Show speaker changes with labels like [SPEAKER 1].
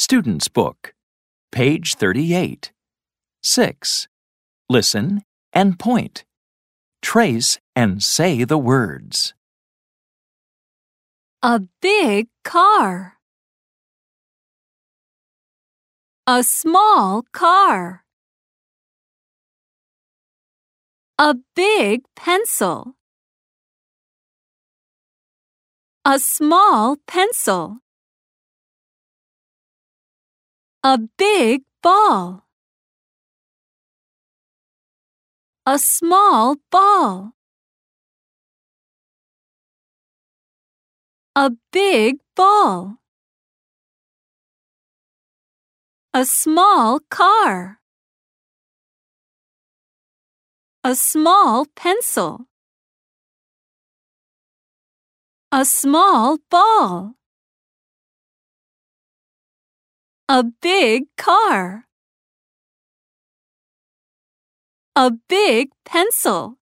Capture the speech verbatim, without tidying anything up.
[SPEAKER 1] Student's Book, page thirty-eight. six. Listen and point. Trace and say the words.
[SPEAKER 2] A big car. A small car. A big pencil. A small pencil. A big ball. A small ball. A big ball. A small car. A small pencil. A small ball. A big car. A big pencil.